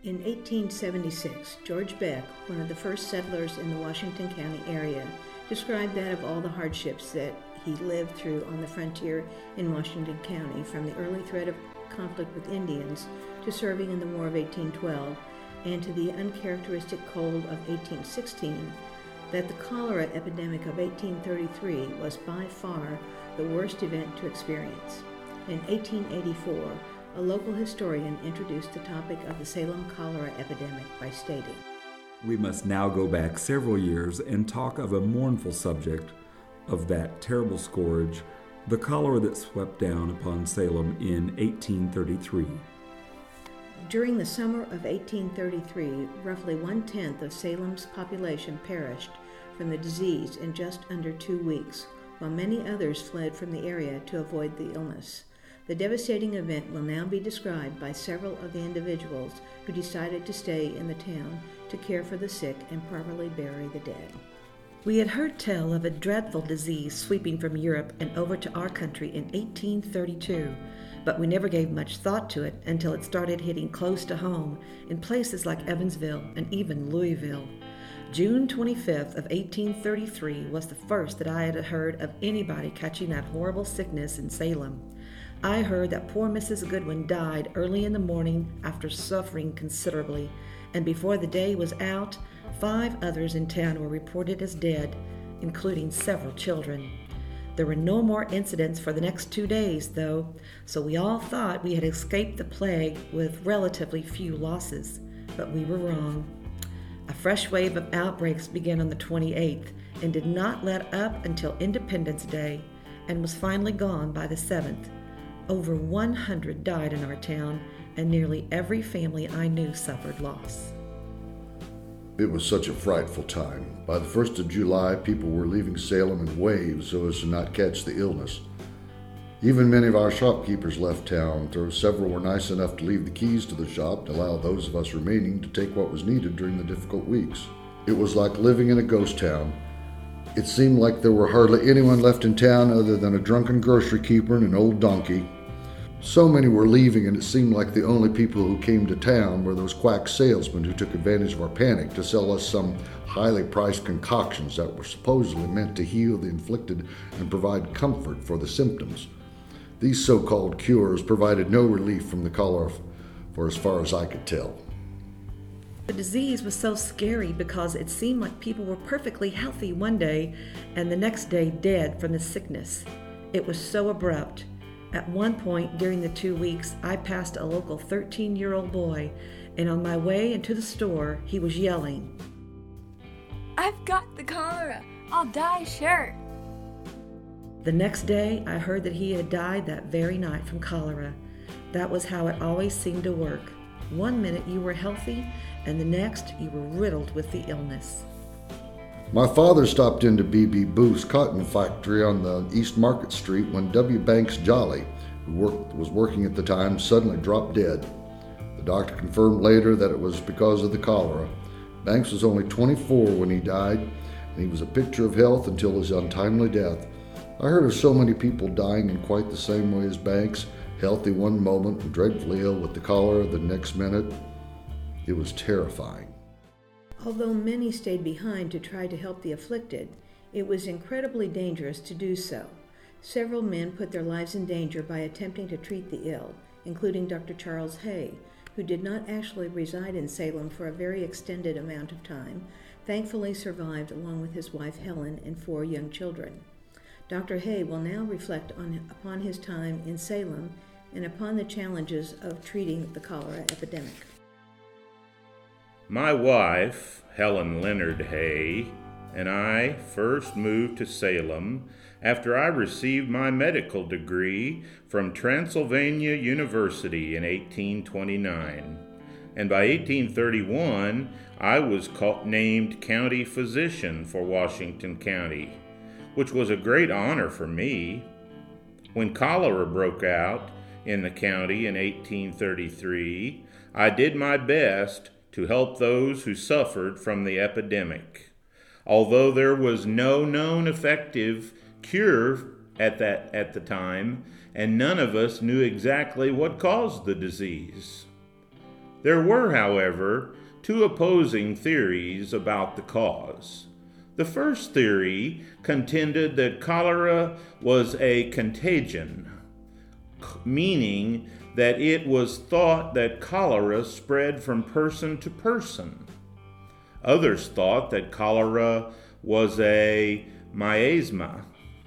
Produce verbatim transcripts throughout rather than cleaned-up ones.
In eighteen seventy-six, George Beck, one of the first settlers in the Washington County area, described that of all the hardships that he lived through on the frontier in Washington County, from the early threat of conflict with Indians to serving in the War of eighteen twelve and to the uncharacteristic cold of eighteen sixteen, that the cholera epidemic of eighteen thirty-three was by far the worst event to experience. In eighteen eighty-four, a local historian introduced the topic of the Salem cholera epidemic by stating, "We must now go back several years and talk of a mournful subject of that terrible scourge, the cholera that swept down upon Salem in eighteen thirty-three. During the summer of eighteen thirty-three, roughly one-tenth of Salem's population perished from the disease in just under two weeks, while many others fled from the area to avoid the illness. The devastating event will now be described by several of the individuals who decided to stay in the town to care for the sick and properly bury the dead. We had heard tell of a dreadful disease sweeping from Europe and over to our country in eighteen thirty-two, but we never gave much thought to it until it started hitting close to home in places like Evansville and even Louisville. June twenty-fifth of eighteen thirty-three was the first that I had heard of anybody catching that horrible sickness in Salem. I heard that poor Missus Goodwin died early in the morning after suffering considerably, and before the day was out, five others in town were reported as dead, including several children. There were no more incidents for the next two days, though, so we all thought we had escaped the plague with relatively few losses, but we were wrong. A fresh wave of outbreaks began on the twenty-eighth and did not let up until Independence Day, and was finally gone by the seventh. Over one hundred died in our town, and nearly every family I knew suffered loss. It was such a frightful time. By the first of July, people were leaving Salem in waves so as to not catch the illness. Even many of our shopkeepers left town, though several were nice enough to leave the keys to the shop to allow those of us remaining to take what was needed during the difficult weeks. It was like living in a ghost town. It seemed like there were hardly anyone left in town other than a drunken grocery keeper and an old donkey. So many were leaving, and it seemed like the only people who came to town were those quack salesmen who took advantage of our panic to sell us some highly priced concoctions that were supposedly meant to heal the inflicted and provide comfort for the symptoms. These so-called cures provided no relief from the cholera for as far as I could tell. The disease was so scary because it seemed like people were perfectly healthy one day and the next day dead from the sickness. It was so abrupt. At one point during the two weeks, I passed a local thirteen-year-old boy, and on my way into the store, he was yelling, "I've got the cholera! I'll die sure!" The next day, I heard that he had died that very night from cholera. That was how it always seemed to work. One minute you were healthy, and the next you were riddled with the illness. My father stopped into B B Booth's cotton factory on the East Market Street when W. Banks Jolly, who worked, was working at the time, suddenly dropped dead. The doctor confirmed later that it was because of the cholera. Banks was only twenty-four when he died, and he was a picture of health until his untimely death. I heard of so many people dying in quite the same way as Banks, healthy one moment and dreadfully ill with the cholera the next minute. It was terrifying. Although many stayed behind to try to help the afflicted, it was incredibly dangerous to do so. Several men put their lives in danger by attempting to treat the ill, including Doctor Charles Hay, who did not actually reside in Salem for a very extended amount of time, thankfully survived along with his wife Helen and four young children. Doctor Hay will now reflect on, upon his time in Salem and upon the challenges of treating the cholera epidemic. My wife, Helen Leonard Hay, and I first moved to Salem after I received my medical degree from Transylvania University in eighteen twenty-nine. And by eighteen thirty-one, I was called, named county physician for Washington County, which was a great honor for me. When cholera broke out in the county in eighteen thirty-three, I did my best to help those who suffered from the epidemic. Although there was no known effective cure at that at the time, and none of us knew exactly what caused the disease. There were, however, two opposing theories about the cause. The first theory contended that cholera was a contagion, meaning that it was thought that cholera spread from person to person. Others thought that cholera was a miasma,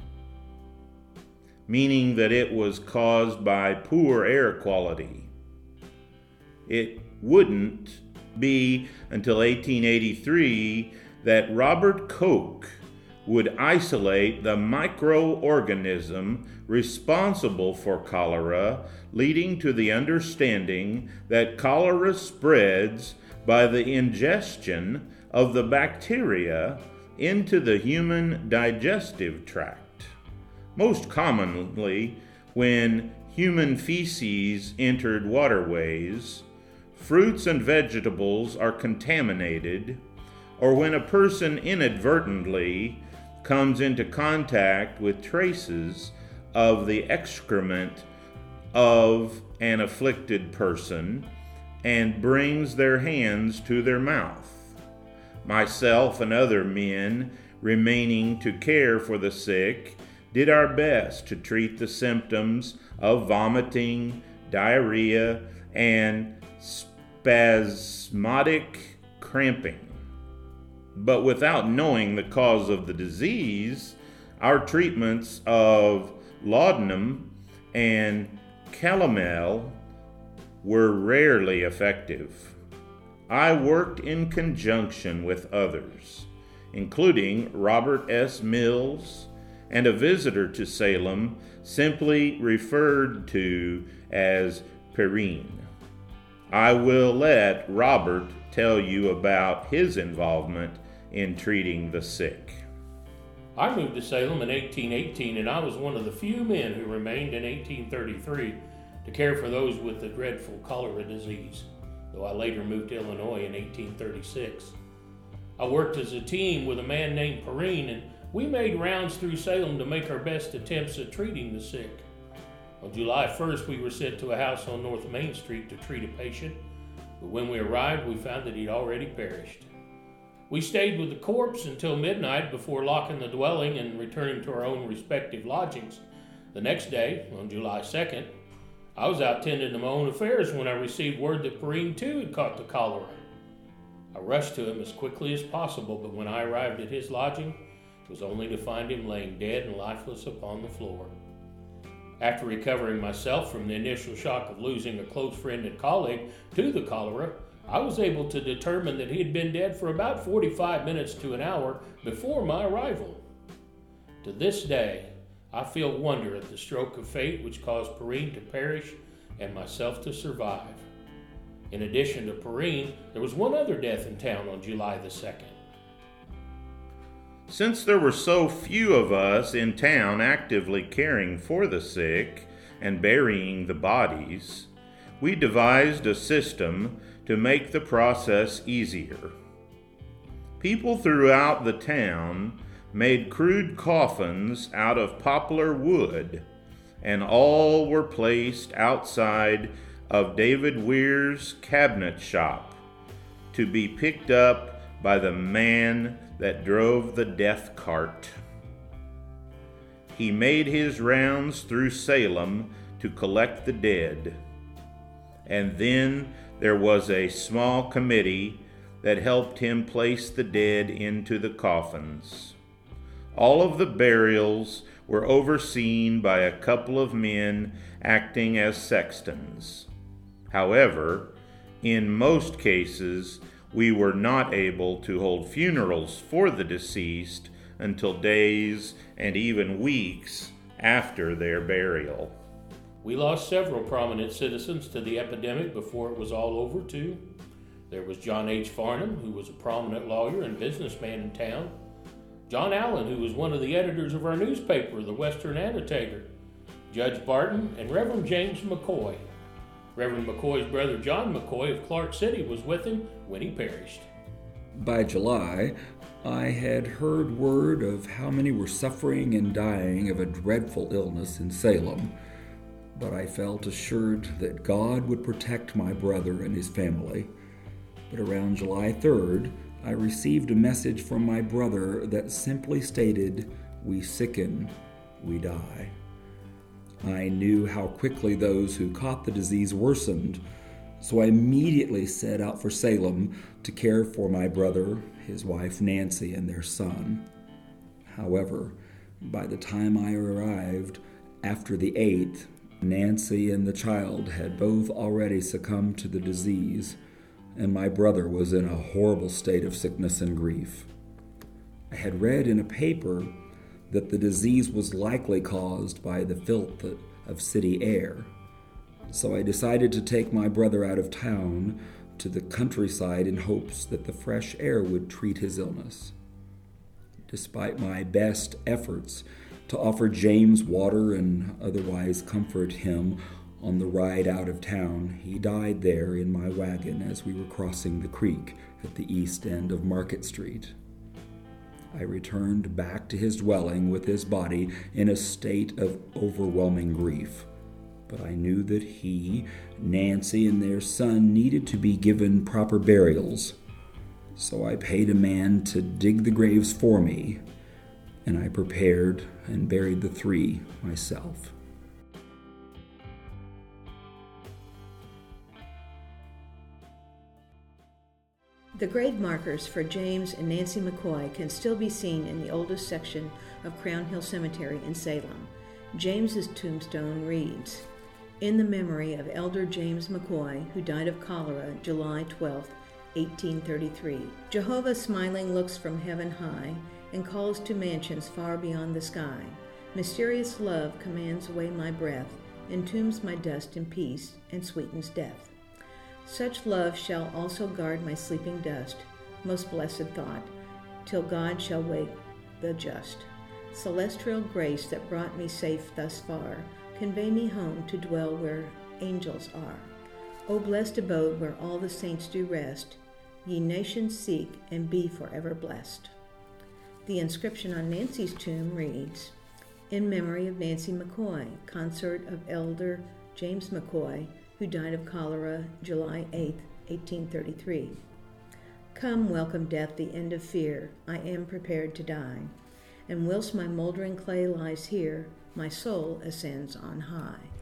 meaning that it was caused by poor air quality. It wouldn't be until eighteen eighty-three that Robert Koch would isolate the microorganism responsible for cholera, leading to the understanding that cholera spreads by the ingestion of the bacteria into the human digestive tract. Most commonly, when human feces entered waterways, fruits and vegetables are contaminated, or when a person inadvertently comes into contact with traces of the excrement of an afflicted person and brings their hands to their mouth. Myself and other men remaining to care for the sick did our best to treat the symptoms of vomiting, diarrhea, and spasmodic cramping. But without knowing the cause of the disease, our treatments of laudanum and calomel were rarely effective. I worked in conjunction with others, including Robert S. Mills and a visitor to Salem simply referred to as Perrine. I will let Robert tell you about his involvement in treating the sick. I moved to Salem in eighteen eighteen, and I was one of the few men who remained in eighteen thirty-three to care for those with the dreadful cholera disease, though I later moved to Illinois in eighteen thirty-six. I worked as a team with a man named Perrine, and we made rounds through Salem to make our best attempts at treating the sick. On July first, we were sent to a house on North Main Street to treat a patient, but when we arrived, we found that he'd already perished. We stayed with the corpse until midnight before locking the dwelling and returning to our own respective lodgings. The next day, on July second, I was out tending to my own affairs when I received word that Perrine too had caught the cholera. I rushed to him as quickly as possible, but when I arrived at his lodging, it was only to find him laying dead and lifeless upon the floor. After recovering myself from the initial shock of losing a close friend and colleague to the cholera, I was able to determine that he had been dead for about forty-five minutes to an hour before my arrival. To this day, I feel wonder at the stroke of fate which caused Perrine to perish and myself to survive. In addition to Perrine, there was one other death in town on July the second. Since there were so few of us in town actively caring for the sick and burying the bodies, we devised a system to make the process easier. People throughout the town made crude coffins out of poplar wood, and all were placed outside of David Weir's cabinet shop to be picked up by the man that drove the death cart. He made his rounds through Salem to collect the dead, and then there was a small committee that helped him place the dead into the coffins. All of the burials were overseen by a couple of men acting as sextons. However, in most cases, we were not able to hold funerals for the deceased until days and even weeks after their burial. We lost several prominent citizens to the epidemic before it was all over, too. There was John H. Farnham, who was a prominent lawyer and businessman in town. John Allen, who was one of the editors of our newspaper, the Western Annotator. Judge Barton, and Reverend James McCoy. Reverend McCoy's brother John McCoy of Clark City was with him when he perished. By July, I had heard word of how many were suffering and dying of a dreadful illness in Salem. but I felt assured that God would protect my brother and his family. But around July third, I received a message from my brother that simply stated, "We sicken, we die." I knew how quickly those who caught the disease worsened, so I immediately set out for Salem to care for my brother, his wife Nancy, and their son. However, by the time I arrived, after the eighth, Nancy and the child had both already succumbed to the disease, and my brother was in a horrible state of sickness and grief. I had read in a paper that the disease was likely caused by the filth of city air, so I decided to take my brother out of town to the countryside in hopes that the fresh air would treat his illness. Despite my best efforts to offer James water and otherwise comfort him on the ride out of town, he died there in my wagon as we were crossing the creek at the east end of Market Street. I returned back to his dwelling with his body in a state of overwhelming grief. But I knew that he, Nancy, and their son needed to be given proper burials. So I paid a man to dig the graves for me, and I prepared and buried the three myself. The grave markers for James and Nancy McCoy can still be seen in the oldest section of Crown Hill Cemetery in Salem. James's tombstone reads, "In the memory of Elder James McCoy, who died of cholera July twelfth, eighteen thirty-three. Jehovah smiling looks from heaven high and calls to mansions far beyond the sky. Mysterious love commands away my breath, entombs my dust in peace, and sweetens death. Such love shall also guard my sleeping dust, most blessed thought, till God shall wake the just. Celestial grace that brought me safe thus far, convey me home to dwell where angels are. O blessed abode where all the saints do rest, ye nations seek and be forever blessed." The inscription on Nancy's tomb reads, "In memory of Nancy McCoy, consort of Elder James McCoy, who died of cholera July eighth, eighteen thirty-three. Come, welcome death, the end of fear, I am prepared to die. And whilst my moldering clay lies here, my soul ascends on high."